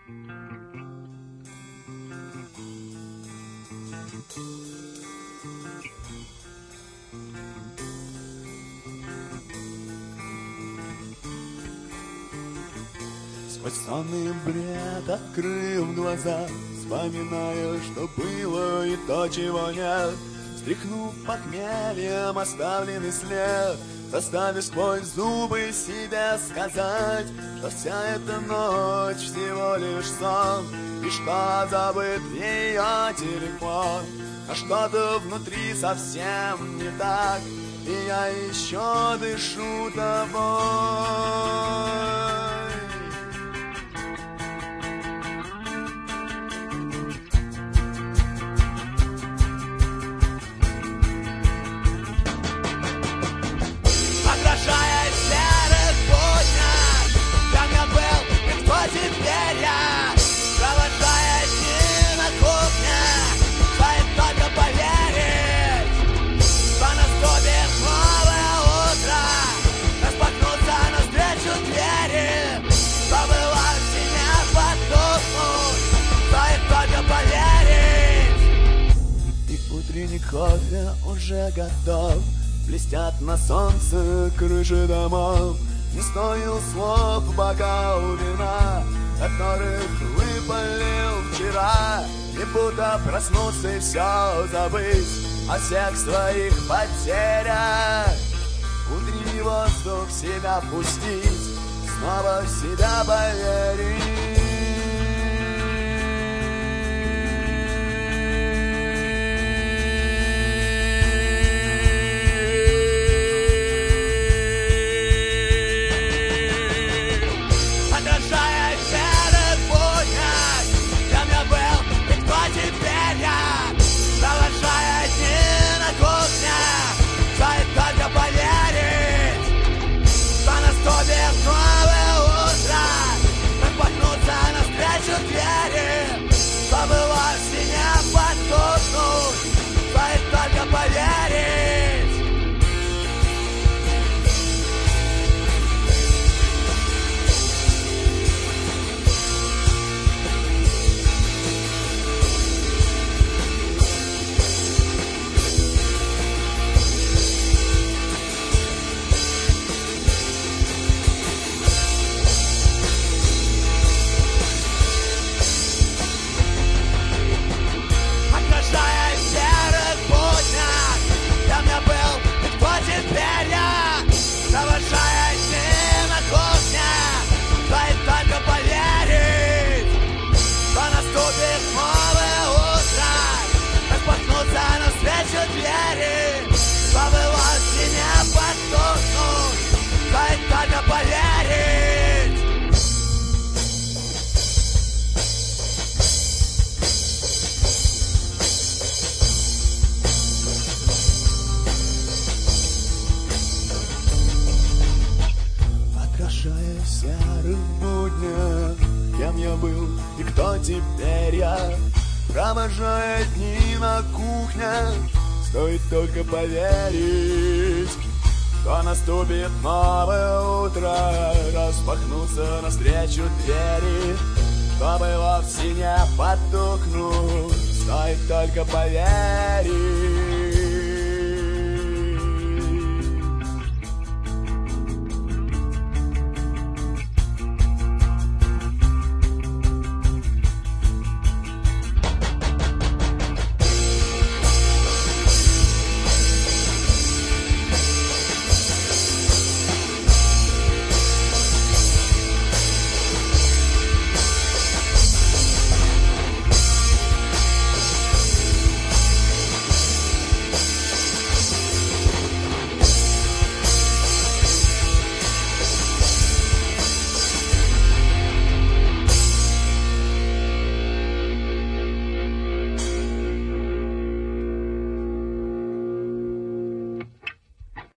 Сквозь сонный бред, открыв глаза, вспоминаю, что было и то, чего нет. Стряхнув похмельем оставленный след, заставив сквозь зубы себе сказать, что вся эта ночь всего лишь сон, и что забыт ее телефон. А что-то внутри совсем не так, и я еще дышу тобой. Теперь я провожаю дни на кухне, стоит только поверить, что наступит новое утро, распахнутся навстречу двери, чтобы вовсе не потухнуть, стоит только поверить. И утренний кофе уже готов, блестят на солнце крыши домов. Не стоил слов бокал вина, которых выпалил вчера, и будто проснуться и все забыть о всех своих потерях. Утренний воздух в себя пустить, снова в себя поверить. Теперь я провожаю дни на кухне, стоит только поверить, что наступит новое утро, распахнутся навстречу двери, чтобы вовсе не потухнуть, стоит только поверить.